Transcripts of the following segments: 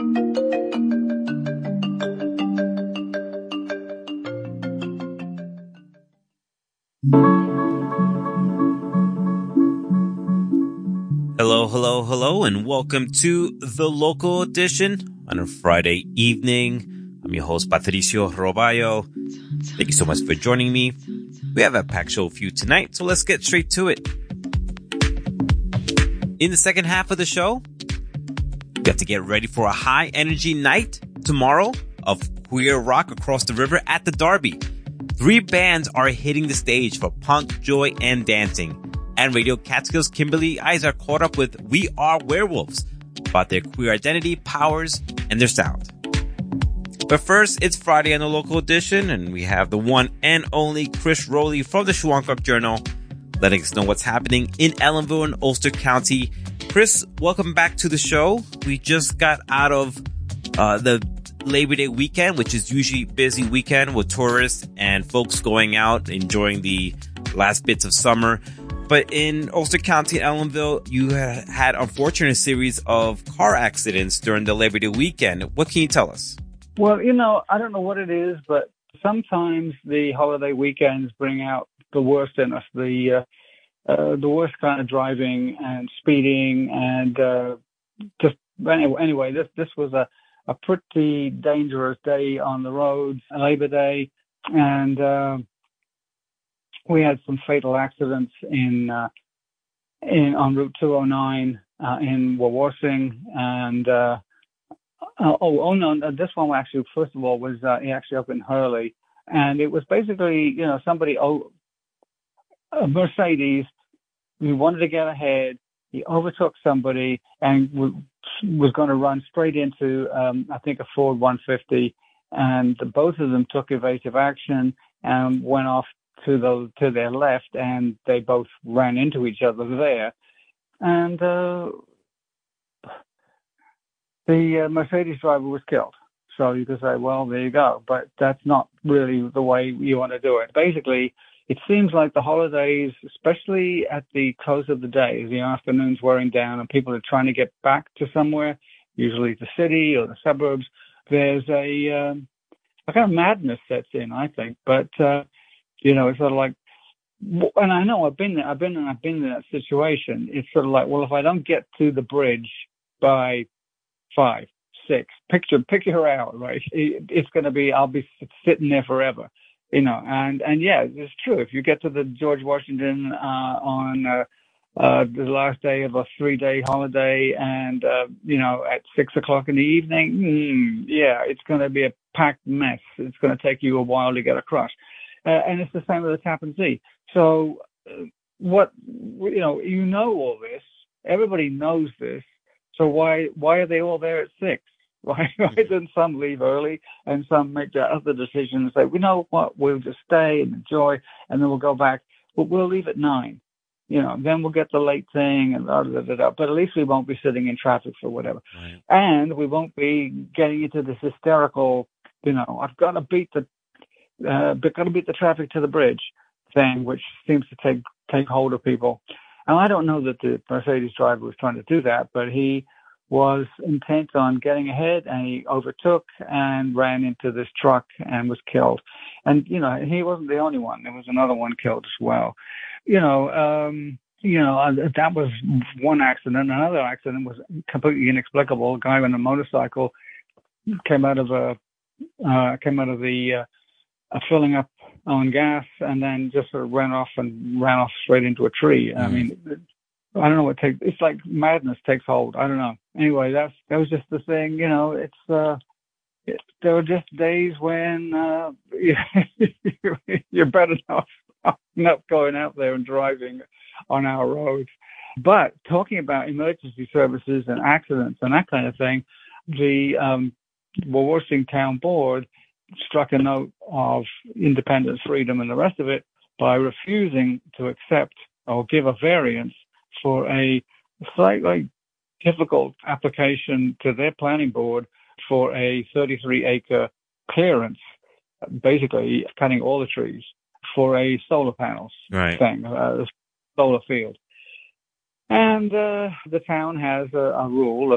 Hello, hello, hello, and welcome to the local edition on a Friday evening. I'm your host, Patricio Roballo. Thank you so much for joining me. We have a packed show for you tonight, so let's get straight to it. In the second half of the show, we have to get ready for a high-energy night tomorrow of queer rock across the river at the Derby. 3 bands are hitting the stage for punk, joy, and dancing. And Radio Catskill's Kimberly Eyes are caught up with We Are Werewolves about their queer identity, powers, and their sound. But first, it's Friday on the local edition, and we have the one and only Chris Rowley from the Shawangunk Journal letting us know what's happening in Ellenville and Ulster County. Chris, welcome back to the show. We just got out of the Labor Day weekend, which is usually a busy weekend with tourists and folks going out, enjoying the last bits of summer. But in Ulster County and Ellenville, you had unfortunate series of car accidents during the Labor Day weekend. What can you tell us? Well, I don't know what it is, but sometimes the holiday weekends bring out the worst in us, the worst kind of driving and speeding, and anyway, this was a pretty dangerous day on the roads, Labor Day, and we had some fatal accidents on Route 209 in Wawarsing, and this one actually, first of all, was actually up in Hurley, and it was basically somebody, a Mercedes, who wanted to get ahead. He overtook somebody and was going to run straight into I think a Ford 150, and both of them took evasive action and went off to their left, and they both ran into each other there. And the Mercedes driver was killed. So you could say, well, there you go. But that's not really the way you want to do it. Basically, it seems like the holidays, especially at the close of the day, as the afternoon's wearing down and people are trying to get back to somewhere, usually the city or the suburbs, there's a kind of madness sets in, I think. But it's sort of like, and I know I've been in that situation. It's sort of like, well, if I don't get to the bridge by 5, 6, pick your hour, right? It's going to be, I'll be sitting there forever, and yeah, it's true. If you get to the George Washington on the last day of a 3-day holiday, and at 6 o'clock in the evening, it's going to be a packed mess. It's going to take you a while to get across. And it's the same with the Tappan Zee. So all this. Everybody knows this. So why are they all there at 6? Why didn't some leave early and some make the other decision and say, we know what, we'll just stay and enjoy, and then we'll go back. But we'll leave at 9. Then we'll get the late thing and but at least we won't be sitting in traffic for whatever. Right. And we won't be getting into this hysterical, I've got to beat the traffic to the bridge thing, which seems to take hold of people. And I don't know that the Mercedes driver was trying to do that, but he was intent on getting ahead, and he overtook and ran into this truck and was killed. And, he wasn't the only one. There was another one killed as well. That was one accident. Another accident was completely inexplicable. A guy on a motorcycle came out of the filling up on gas, and then just sort of ran off straight into a tree. Mm-hmm. I mean, I don't know what takes. It's like madness takes hold. I don't know. Anyway, that was just the thing. There were just days when you're better off not going out there and driving on our roads. But talking about emergency services and accidents and that kind of thing, the Wawarsing Town Board struck a note of independence, freedom, and the rest of it by refusing to accept or give a variance for a slightly difficult application to their planning board for a 33-acre clearance, basically cutting all the trees for a solar panels thing, a solar field. And the town has a rule of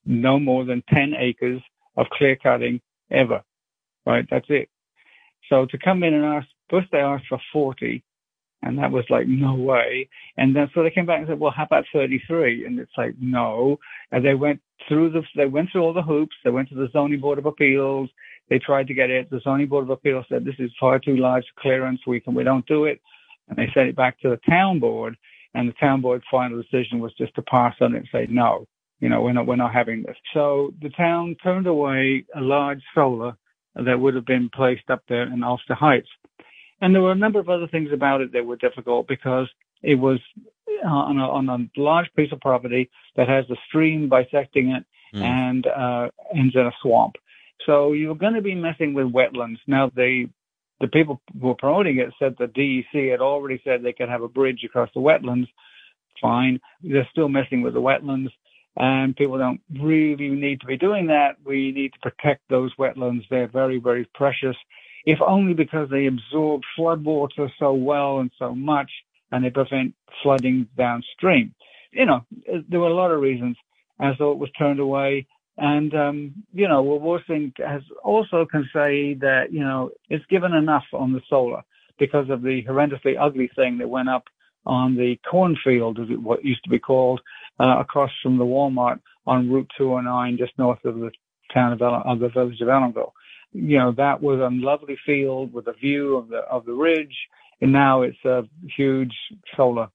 no more than 10 acres of clear cutting ever, right? That's it. So to come in and ask, first they asked for 40, and that was like, no way. And then so they came back and said, well, how about 33? And it's like, no. And they went through all the hoops. They went to the Zoning Board of Appeals. They tried to get it. The Zoning Board of Appeals said, this is far too large clearance. We don't do it. And they sent it back to the town board. And the town board's final decision was just to pass on it and say, no, we're not having this. So the town turned away a large solar that would have been placed up there in Ulster Heights. And there were a number of other things about it that were difficult because it was on a large piece of property that has a stream bisecting it and ends in a swamp. So you're going to be messing with wetlands. Now, the people who were promoting it said the DEC had already said they could have a bridge across the wetlands. Fine. They're still messing with the wetlands, and people don't really need to be doing that. We need to protect those wetlands. They're very, very precious, if only because they absorb floodwater so well and so much, and they prevent flooding downstream. There were a lot of reasons as though it was turned away. And, Wawarsing has also can say that, it's given enough on the solar because of the horrendously ugly thing that went up on the cornfield, as what used to be called, across from the Walmart on Route 209, just north of the town of the village of Ellenville. That was a lovely field with a view of the ridge, and now it's a huge solar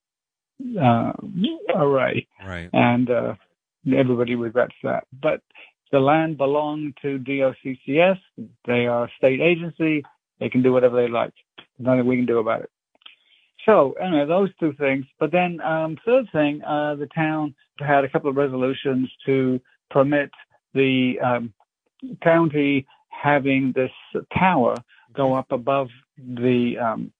array. Right. And everybody regrets that. But the land belonged to DOCCS. They are a state agency. They can do whatever they like. There's nothing we can do about it. So, anyway, those two things. But then, third thing, the town had a couple of resolutions to permit the county having this tower go up above the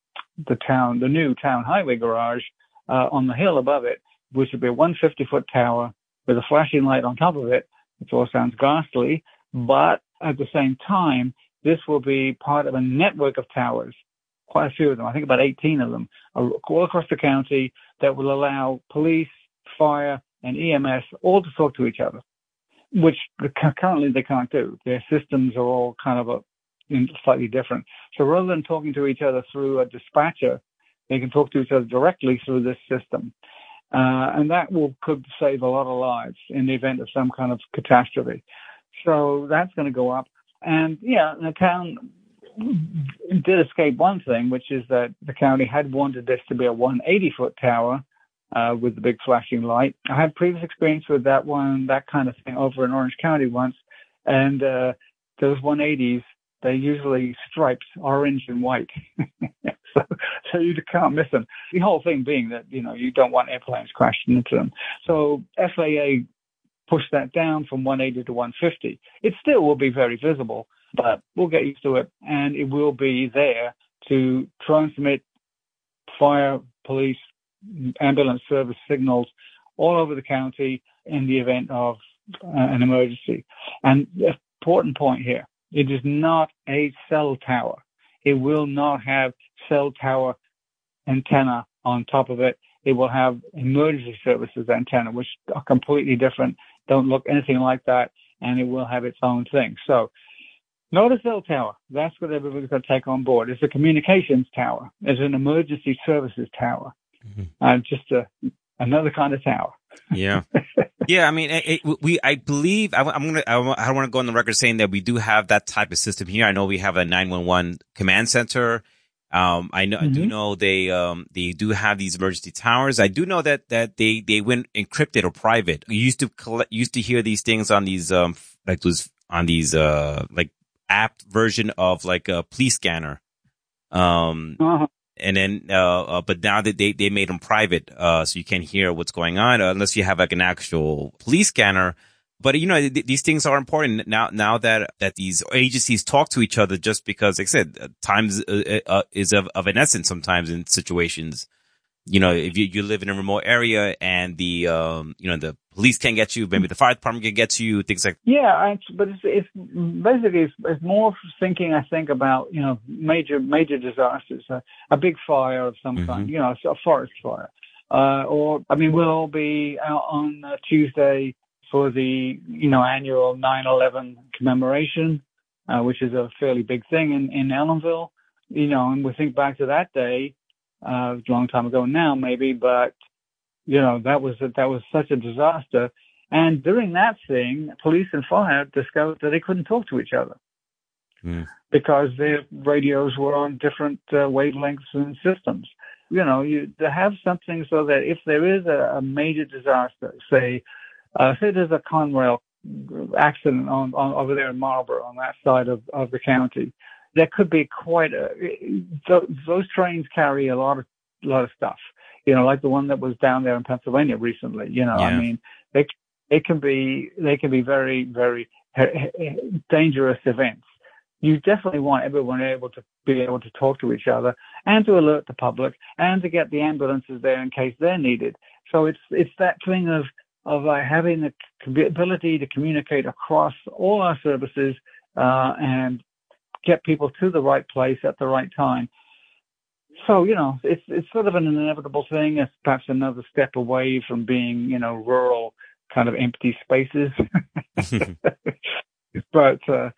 new town highway garage on the hill above it, which would be a 150-foot tower with a flashing light on top of it, which all sounds ghastly, but at the same time, this will be part of a network of towers, quite a few of them, I think about 18 of them, all across the county that will allow police, fire, and EMS all to talk to each other, which currently they can't do. Their systems are all kind of slightly different. So rather than talking to each other through a dispatcher, they can talk to each other directly through this system. And that could save a lot of lives in the event of some kind of catastrophe. So that's going to go up. And the town did escape one thing, which is that the county had wanted this to be a 180-foot tower with the big flashing light. I had previous experience with that kind of thing over in Orange County once. And those 180s, they're usually striped orange and white. So you can't miss them. The whole thing being that, you don't want airplanes crashing into them. So FAA pushed that down from 180 to 150. It still will be very visible, but we'll get used to it. And it will be there to transmit fire, police, ambulance service signals all over the county in the event of an emergency. And the important point here, it is not a cell tower. It will not have cell tower antenna on top of it. It will have emergency services antenna, which are completely different, don't look anything like that, and it will have its own thing. So, not a cell tower. That's what everybody's got to take on board. It's a communications tower. It's an emergency services tower. Just another kind of tower. Yeah. Yeah. I mean, I believe I don't want to go on the record saying that we do have that type of system here. I know we have a 911 command center. I do know they do have these emergency towers. I do know that they went encrypted or private. You used to hear these things on these, app version of like a police scanner. And then, but now that they made them private, so you can't hear what's going on unless you have like an actual police scanner. But, these things are important now that these agencies talk to each other, just because, like I said, time is of an essence sometimes in situations. If you live in a remote area and the police can't get you, maybe the fire department can get you, things like. Yeah, but it's basically it's more thinking, I think, about major disasters, a big fire of some kind, a forest fire, we'll all be out on Tuesday for the, annual 9/11 commemoration, which is a fairly big thing in Ellenville. And we think back to that day, a long time ago now, maybe, but that was such a disaster. And during that thing, police and fire discovered that they couldn't talk to each other because their radios were on different wavelengths and systems. To have something so that if there is a major disaster, say there's a Conrail accident on over there in Marlborough on that side of the county, there could be those trains carry a lot of stuff. Like the one that was down there in Pennsylvania recently. I mean, they can be very, very dangerous events. You definitely want everyone to be able to talk to each other and to alert the public and to get the ambulances there in case they're needed. So it's that thing of having the ability to communicate across all our services and get people to the right place at the right time. So, it's sort of an inevitable thing. It's perhaps another step away from being, rural kind of empty spaces. But,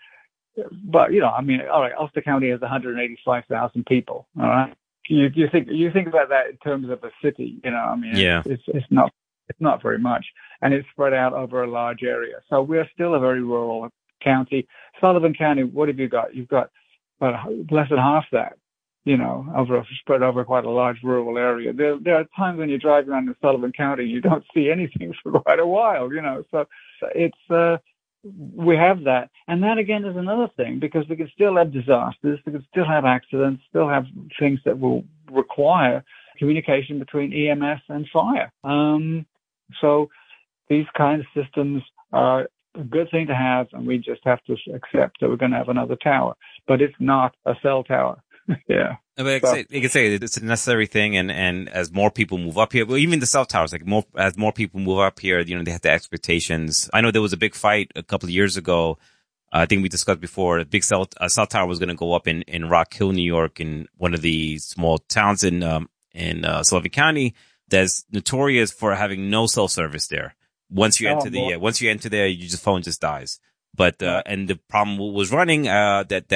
I mean, all right, Ulster County has 185,000 people. All right. You think about that in terms of a city, I mean, it's not very much, and it's spread out over a large area. So we're still a very rural county. Sullivan County, what have you got? You've got less than half that, spread over quite a large rural area. There are times when you drive around in Sullivan County, you don't see anything for quite a while, So it's, we have that. And that again is another thing, because we can still have disasters, we can still have accidents, still have things that will require communication between EMS and fire. So these kind of systems are a good thing to have, and we just have to accept that we're going to have another tower, but it's not a cell tower. Yeah. But you can say it's a necessary thing, and as more people move up here, well, even the cell towers, as more people move up here, they have the expectations. I know there was a big fight a couple of years ago. I think we discussed before, a big cell tower was going to go up in Rock Hill, New York, in one of the small towns in Sullivan County that's notorious for having no cell service there. Once you enter there, your phone just dies. But, and the problem was running, that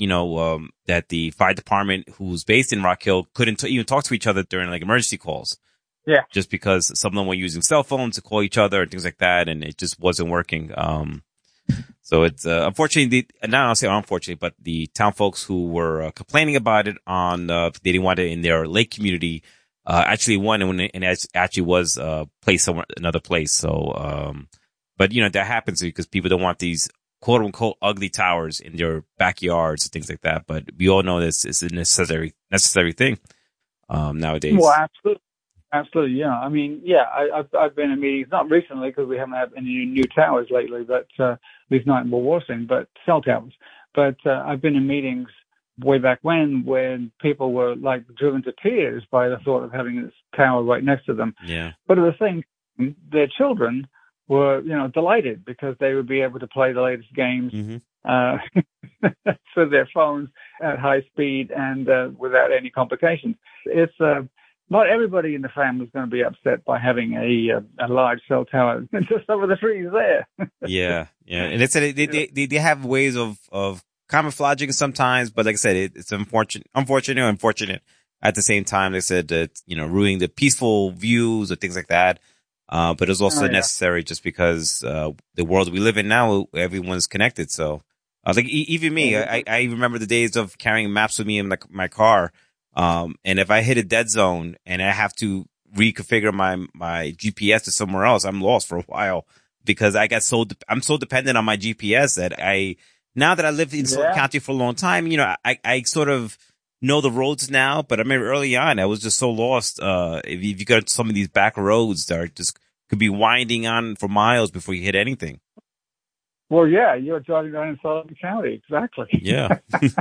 the fire department, who's based in Rock Hill, couldn't even talk to each other during emergency calls. Yeah. Just because some of them were using cell phones to call each other and things like that, and it just wasn't working. So it's, unfortunately, not I'll say unfortunately, but the town folks who were complaining about it they didn't want it in their lake community, actually won, and it actually was, placed another place. So, but that happens because people don't want these quote unquote ugly towers in their backyards and things like that. But we all know this is a necessary thing, nowadays. Well, absolutely. Yeah. I mean, I've been in meetings, not recently because we haven't had any new towers lately, but, at least not in Wawarsing, but cell towers. But, I've been in meetings way back when people were driven to tears by the thought of having this tower right next to them. Yeah. But at the same time, their children were, delighted because they would be able to play the latest games, for their phones at high speed and, without any complications. It's, not everybody in the family is going to be upset by having a large cell tower just over the trees there. Yeah. And they have ways of camouflaging sometimes, but like I said, it's unfortunate at the same time. They said that, ruining the peaceful views or things like that. But it's also necessary just because, the world we live in now, everyone's connected. So, even me, I remember the days of carrying maps with me in my car. And if I hit a dead zone and I have to reconfigure my GPS to somewhere else, I'm lost for a while because I'm so dependent on my GPS that now that I lived in Sullivan County for a long time, I sort of know the roads now, but I remember early on, I was just so lost. If you go to some of these back roads that are just could be winding on for miles before you hit anything. Well, yeah, you're driving around in Sullivan County. Exactly. Yeah.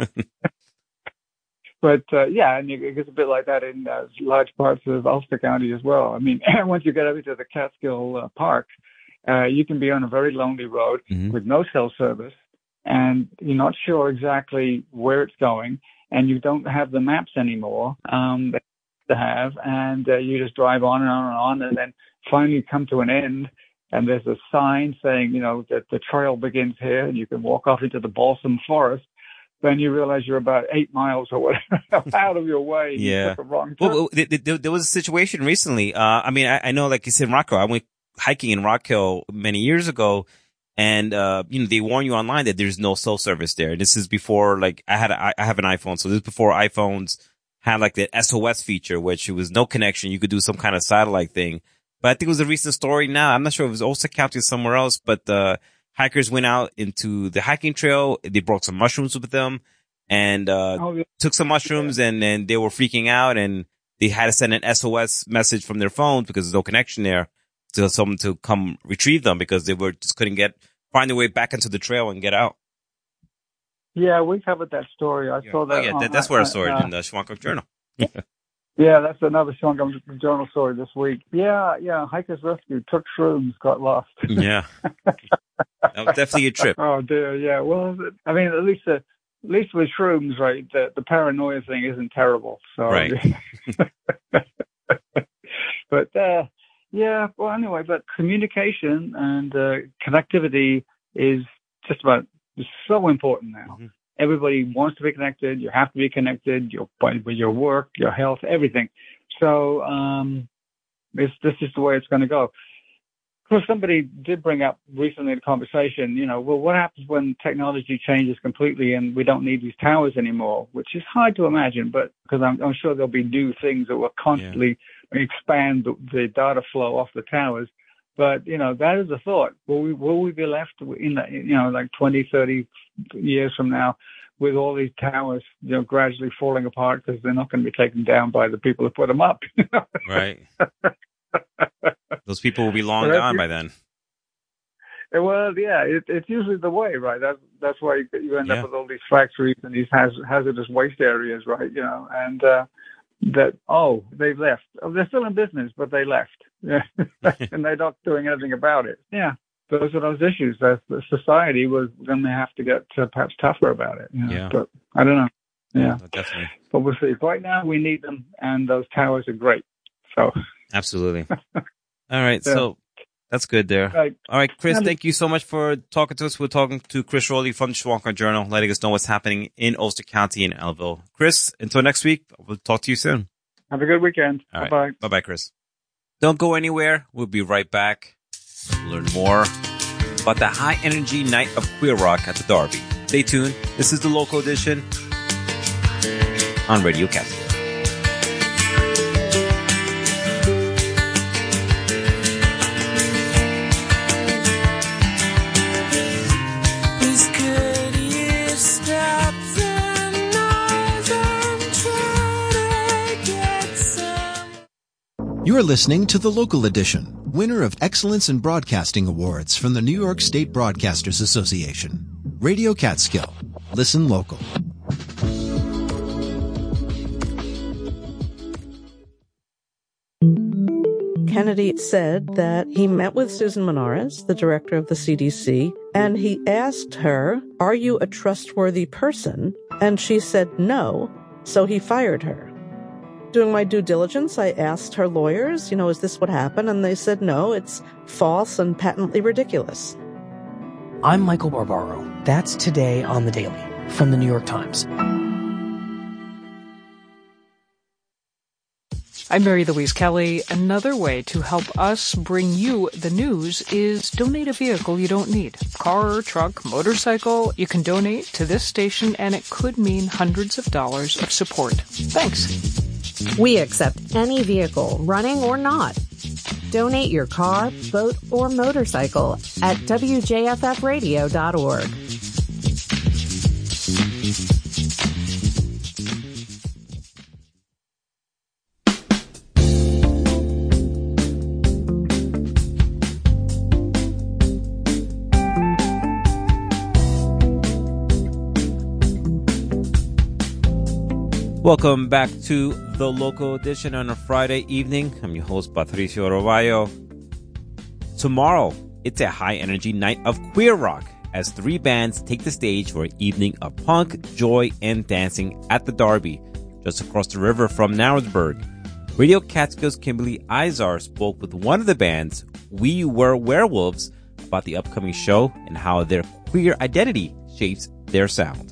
But, and it gets a bit like that in large parts of Ulster County as well. I mean, once you get over to the Catskill Park, you can be on a very lonely road with no cell service, and you're not sure exactly where it's going, and you don't have the maps anymore that you have, and you just drive on and on and on, and then finally come to an end, and there's a sign saying, that the trail begins here and you can walk off into the balsam forest, then you realize you're about 8 miles or whatever out of your way. Yeah. You took a wrong turn. Well, there was a situation recently. I know, like you said, in Rock Hill, I went hiking in Rock Hill many years ago, and they warn you online that there's no cell service there. This is before, like, I have an iPhone, so this is before iPhones had like the SOS feature, which it was no connection. You could do some kind of satellite thing. But I think it was a recent story now. I'm not sure if it was Ulster County or somewhere else, but the hikers went out into the hiking trail. They brought some mushrooms with them and took some mushrooms, and then they were freaking out, and they had to send an SOS message from their phones because there's no connection there to someone to come retrieve them because they couldn't find their way back into the trail and get out. Yeah, we covered that story. I saw that. Oh, yeah, that's where I saw it in the Shawangunk Journal. Yeah, that's another Shawangunk Journal story this week. Yeah, hikers rescue, took shrooms, got lost. Yeah. That was definitely a trip. Oh dear, yeah. Well, I mean, at least with shrooms, right? The paranoia thing isn't terrible. So, right. But yeah. Well, anyway, but communication and connectivity is just about so important now. Mm-hmm. Everybody wants to be connected. You have to be connected. With your work, your health, everything. So this is the way it's going to go. Of course, somebody did bring up recently in the conversation, well, what happens when technology changes completely and we don't need these towers anymore, which is hard to imagine, but because I'm sure there'll be new things that will constantly expand the data flow off the towers. But, that is a thought. Will we be left in like 20, 30 years from now with all these towers, gradually falling apart because they're not going to be taken down by the people who put them up? Right. Those people will be long gone by then. Well, yeah, it's usually the way, right? That's why you end up with all these factories and these hazardous waste areas, right? And they've left. They're still in business, but they left. Yeah. And they're not doing anything about it. Yeah. Those are those issues that the society was going to have to get perhaps tougher about it. Yeah. But I don't know. Yeah. Definitely. But we'll see. Right now, we need them, and those towers are great. So. Absolutely. All right. Yeah. So that's good there. Right. All right, Chris, thank you so much for talking to us. We're talking to Chris Rowley from the Shawangunk Journal, letting us know what's happening in Ulster County and Ellettville. Chris, until next week, we'll talk to you soon. Have a good weekend. All right. Bye-bye. Bye-bye, Chris. Don't go anywhere. We'll be right back. Learn more about the high energy night of queer rock at the Derby. Stay tuned. This is the local edition on Radio Catskill. You're listening to The Local Edition, winner of Excellence in Broadcasting Awards from the New York State Broadcasters Association. Radio Catskill. Listen local. Kennedy said that he met with Susan Menares, the director of the CDC, and he asked her, "Are you a trustworthy person?" And she said no, so he fired her. Doing my due diligence, I asked her lawyers, is this what happened? And they said, no, it's false and patently ridiculous. I'm Michael Barbaro. That's Today on the Daily from the New York Times. I'm Mary Louise Kelly. Another way to help us bring you the news is donate a vehicle you don't need. Car, truck, motorcycle. You can donate to this station, and it could mean hundreds of dollars of support. Thanks. We accept any vehicle, running or not. Donate your car, boat, or motorcycle at wjffradio.org. Welcome back to the local edition on a Friday evening. I'm your host, Patricio Roballo. Tomorrow, it's a high-energy night of queer rock as 3 bands take the stage for an evening of punk, joy, and dancing at the Derby, just across the river from Narrowsburg. Radio Catskill's Kimberly Izar spoke with one of the bands, We Were Werewolves about the upcoming show and how their queer identity shapes their sound.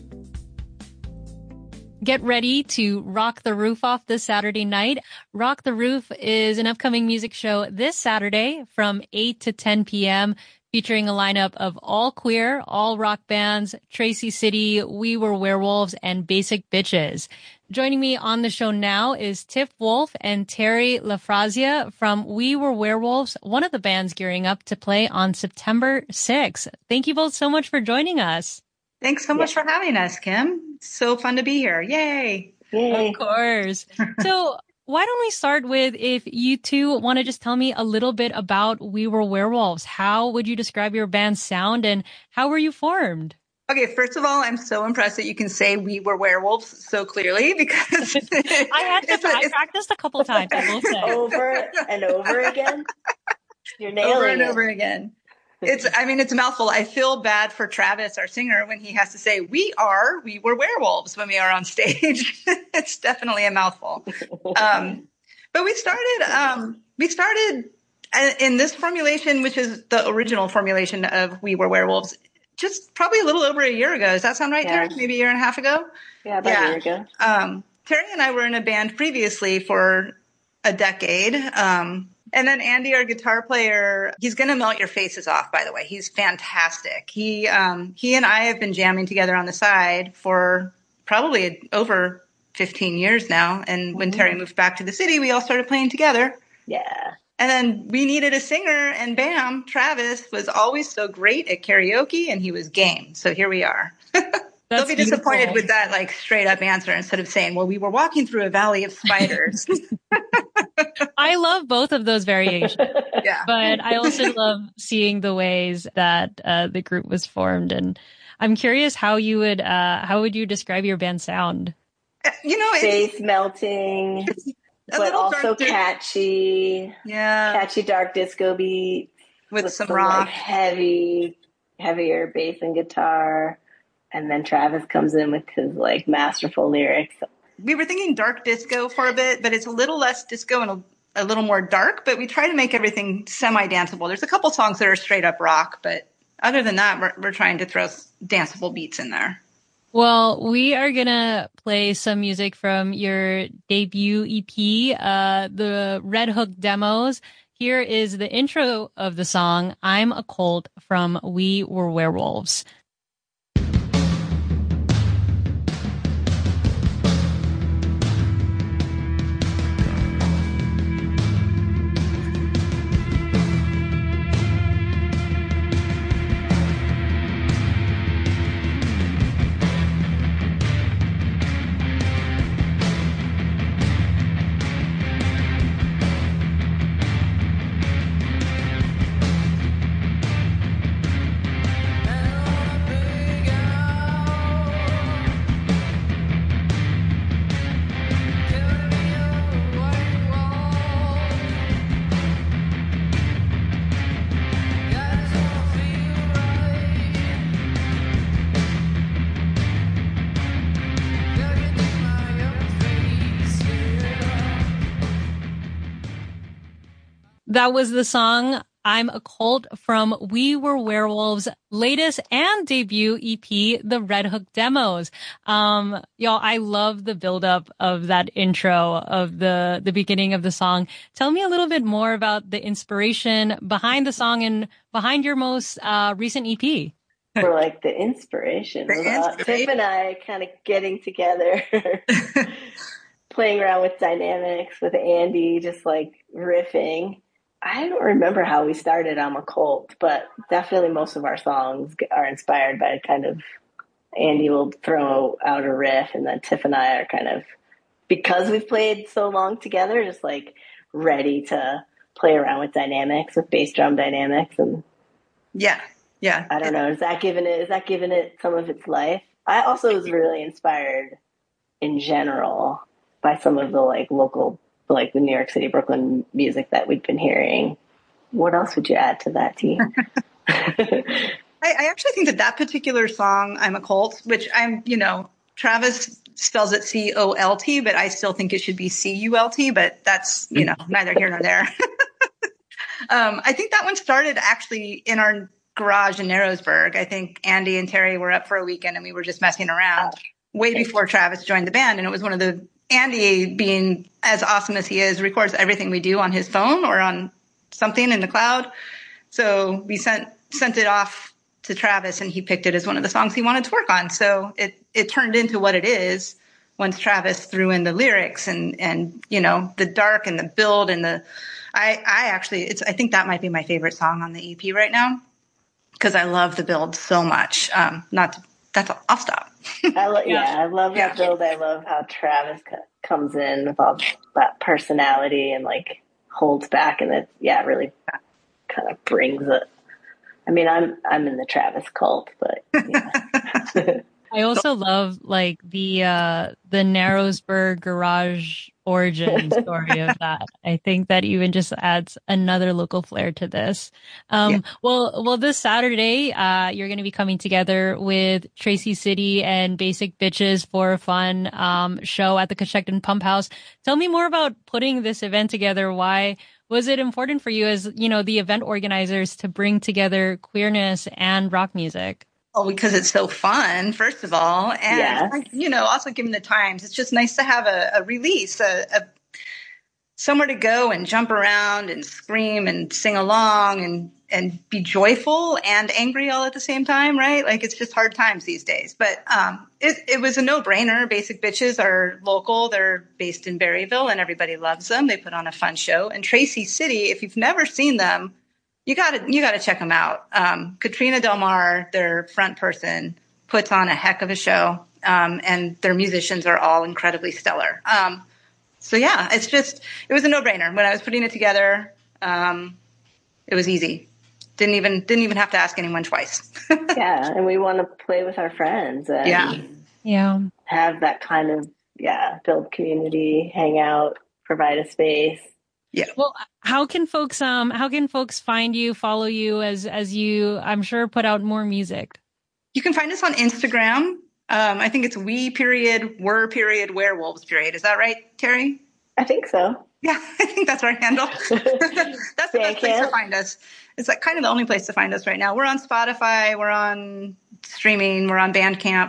Get ready to rock the roof off this Saturday night. Rock the Roof is an upcoming music show this Saturday from 8 to 10 p.m. featuring a lineup of all queer, all rock bands, Tracy City, We Were Werewolves, and Basic Bitches. Joining me on the show now is Tiff Wolf and Terry LaFrazia from We Were Werewolves, one of the bands gearing up to play on September 6th. Thank you both so much for joining us. Thanks so much for having us, Kim. So fun to be here. Yay. Of course. So why don't we start with if you two want to just tell me a little bit about We Were Werewolves. How would you describe your band's sound and how were you formed? Okay, first of all, I'm so impressed that you can say We Were Werewolves so clearly because I practiced a couple times, I will say. Over and over again. You're nailing over again. It's a mouthful. I feel bad for Travis, our singer, when he has to say, we were werewolves when we are on stage. It's definitely a mouthful. But we started in this formulation, which is the original formulation of We Were Werewolves, just probably a little over a year ago. Does that sound right, Terry? Maybe a year and a half ago? Yeah, about a year ago. Terry and I were in a band previously for a decade. And then Andy, our guitar player, he's going to melt your faces off, by the way. He's fantastic. He and I have been jamming together on the side for probably over 15 years now. And when Terry moved back to the city, we all started playing together. Yeah. And then we needed a singer, and bam, Travis was always so great at karaoke, and he was game. So here we are. They'll be disappointed with that, like, straight up answer instead of saying, well, we were walking through a valley of spiders. I love both of those variations. Yeah. But I also love seeing the ways that the group was formed. And I'm curious how would you describe your band's sound? Face melting. But also catchy. Yeah. Catchy dark disco beat. With some rock. Like heavier bass and guitar. And then Travis comes in with his like masterful lyrics. We were thinking dark disco for a bit, but it's a little less disco and a little more dark, but we try to make everything semi-danceable. There's a couple songs that are straight up rock, but other than that, we're trying to throw danceable beats in there. Well, we are going to play some music from your debut EP, the Red Hook Demos. Here is the intro of the song, I'm a Cult, from We Were Werewolves. That was the song I'm a Cult from We Were Werewolves' latest and debut EP, the Red Hook Demos. Y'all, I love the buildup of that intro of the beginning of the song. Tell me a little bit more about the inspiration behind the song and behind your most recent EP. For like the inspiration. Tiff and I kind of getting together, playing around with dynamics with Andy, just like riffing. I don't remember how we started I'm a Cult, but definitely most of our songs are inspired by kind of Andy will throw out a riff and then Tiff and I are kind of, because we've played so long together, just like ready to play around with dynamics, with bass drum dynamics. And yeah. I don't know. Is that giving it some of its life? I also was really inspired in general by some of the like local, like the New York City, Brooklyn music that we've been hearing. What else would you add to that, T? I actually think that particular song, I'm a Cult, which Travis spells it COLT, but I still think it should be CULT, but that's, neither here nor there. I think that one started actually in our garage in Narrowsburg. I think Andy and Terry were up for a weekend and we were just messing around way before Travis joined the band. And it was one of the, Andy, being as awesome as he is, records everything we do on his phone or on something in the cloud. So we sent it off to Travis and he picked it as one of the songs he wanted to work on. So it turned into what it is once Travis threw in the lyrics and you know, the dark and the build and the, I think that might be my favorite song on the EP right now because I love the build so much. I'll stop. I love that build. I love how Travis comes in with all that personality and like holds back, and it really kind of brings it. I mean, I'm in the Travis cult, but yeah. I also love like the Narrowsburg garage origin story of that. I think that even just adds another local flair to this. Well, this Saturday, you're going to be coming together with Tracy City and Basic Bitches for a fun show at the Coshocton Pump House. Tell me more about putting this event together. Why was it important for you as, you know, the event organizers to bring together queerness and rock music? Oh, because it's so fun, first of all. And, you know, also given the times, it's just nice to have a release, somewhere to go and jump around and scream and sing along and be joyful and angry all at the same time, right? Like, it's just hard times these days. But it was a no-brainer. Basic Bitches are local. They're based in Berryville, and everybody loves them. They put on a fun show. And Tracy City, if you've never seen them, you gotta check them out. Katrina Del Mar, their front person, puts on a heck of a show. And their musicians are all incredibly stellar. So yeah, it was a no-brainer. When I was putting it together, it was easy. Didn't even have to ask anyone twice. Yeah. And we want to play with our friends and have that kind of, build community, hang out, provide a space. Yeah. Well, how can folks find you, follow you as you, I'm sure, put out more music? You can find us on Instagram. I think it's werewolves. Is that right, Terry? I think so. Yeah, I think that's our handle. That's the best place to find us. It's like kind of the only place to find us right now. We're on Spotify. We're on streaming. We're on Bandcamp,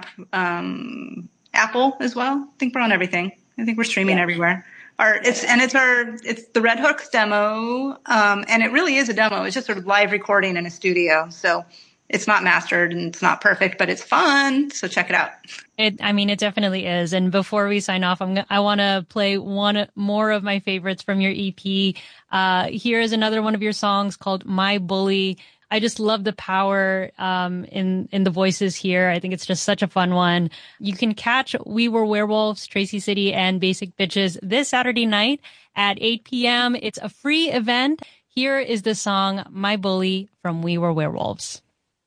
Apple as well. I think we're on everything. I think we're streaming everywhere. It's the Red Hooks demo, and it really is a demo. It's just sort of live recording in a studio, so it's not mastered and it's not perfect, but it's fun. So check it out. It definitely is. And before we sign off, I want to play one more of my favorites from your EP. Here is another one of your songs called "My Bully." I just love the power in the voices here. I think it's just such a fun one. You can catch We Were Werewolves, Tracy City, and Basic Bitches this Saturday night at 8 p.m. It's a free event. Here is the song "My Bully" from We Were Werewolves.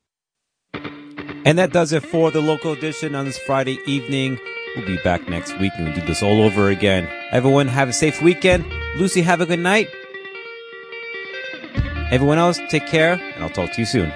And that does it for the local edition on this Friday evening. We'll be back next week and we'll do this all over again. Everyone have a safe weekend. Lucy, have a good night. Everyone else, take care, and I'll talk to you soon.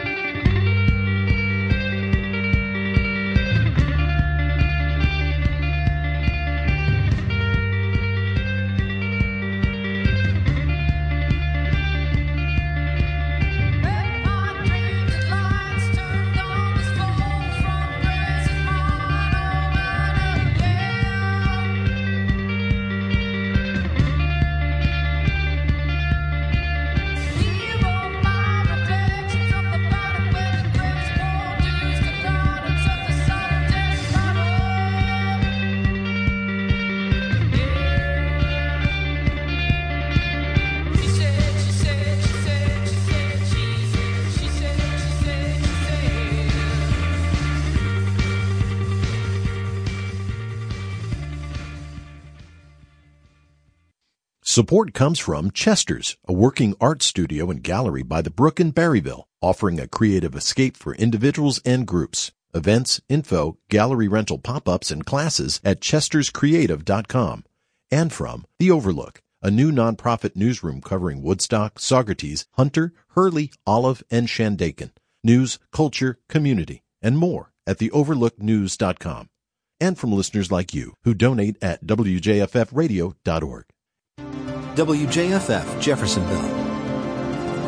Support comes from Chester's, a working art studio and gallery by the Brook in Berryville, offering a creative escape for individuals and groups. Events, info, gallery rental pop-ups, and classes at chesterscreative.com. And from The Overlook, a new nonprofit newsroom covering Woodstock, Saugerties, Hunter, Hurley, Olive, and Shandaken. News, culture, community, and more at theoverlooknews.com. And from listeners like you who donate at WJFFradio.org. WJFF Jeffersonville.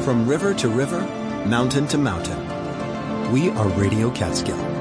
From river to river, mountain to mountain, we are Radio Catskill.